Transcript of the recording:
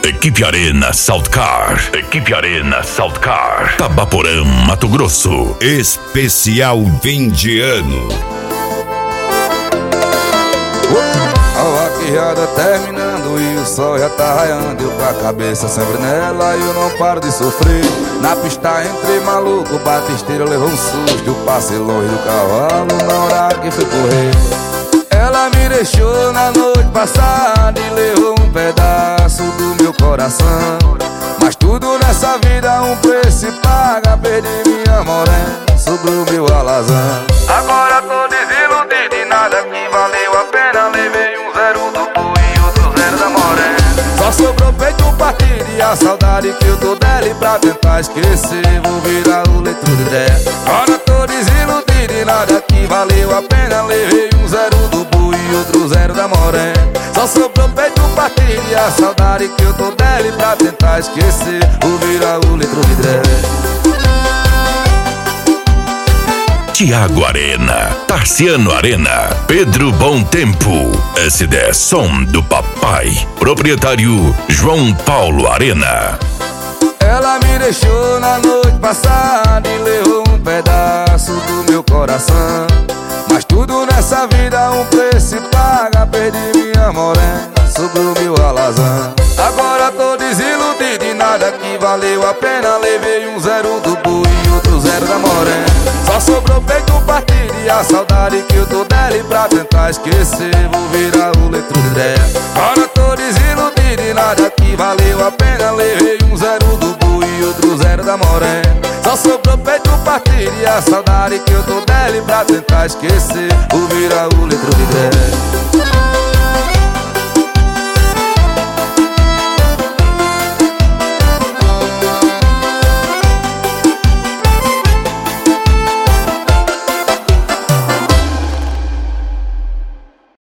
Equipe Arena Saltcar. Equipe Arena Saltcar. Tabaporã, Mato Grosso. Especial fim de ano. A vaquejada terminando e o sol já tá raiando. Eu com a cabeça sempre nela e eu não paro de sofrer. Na pista entrei maluco, o batisteiro levou um susto. Eu passei longe do cavalo na hora que fui correr. Ela me deixou na noite passada e levou um pedaço do meu coração. Mas tudo nessa vida um preço se paga. Perdi minha morena, sobrou meu alazão. Agora tô desiludido e nada que valeu a pena. Levei um zero do boi e outro zero da morena. Só sobrou peito partido e a saudade que eu tô dela. E pra tentar esquecer vou virar o letrô de ideia. Agora tô desiludido e nada que valeu a pena. Levei um zero do boi e outro zero da morena. Só sobrou peito partido e a saudade que eu tô dela. E pra tentar esquecer vou virar o letrô de ideia. Tiago Arena, Tarciano Arena, Pedro Bom Tempo, SD Som do Papai, proprietário João Paulo Arena. Ela me deixou na noite passada e levou um pedaço do meu coração. Mas tudo nessa vida um preço se paga. Perdi minha morena, sobrou meu alazão. Agora tô desiludido e nada que valeu a pena. Levei um zero do boi e outro zero da morena. Só sobrou peito partido e a saudade que eu tô dela. E pra tentar esquecer vou virar o letrô de ideia. Agora tô desiludido e nada que valeu a pena. Levei um zero do boi e outro zero da morena. Só sobrou peito partido e a saudade que eu tô dela. E pra tentar esquecer vou virar o letrô de ideia.